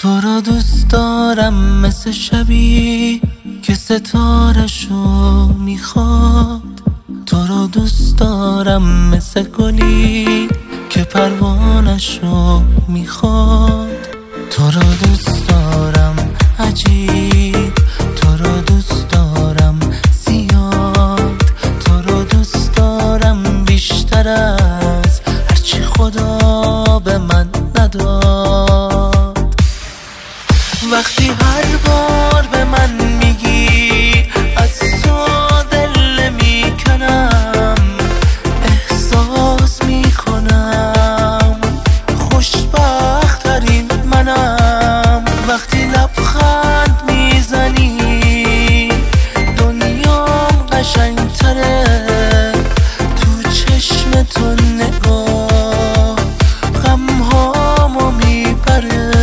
تو رو دوست دارم مثل شبی که ستارشو میخواد. تو رو دوست دارم مثل گلی که پروانشو میخواد. تو رو دوست دارم عجیب، تو رو دوست دارم زیاد، تو رو دوست دارم بیشتر از هرچی خدا به من نداد. وقتی هر بار به من میگی از تو دل میکنم، احساس میکنم خوشبخت‌ترین منم. وقتی لبخند میزنی دنیام قشنگتره، تو چشم تو نگاه غمهامو میبره.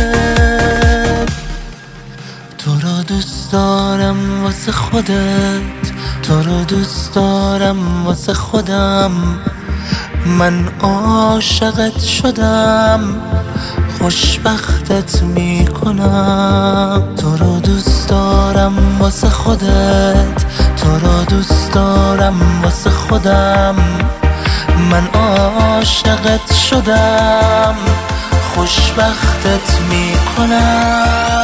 تو رو دوست دارم واسه خودت، تو رو دوست دارم واسه خودم. من عاشقت شدم، خوشبختت میکنم. تو رو دوست دارم واسه خودت، تو رو دوست دارم واسه خودم. من عاشقت شدم، خوشبختت میکنم.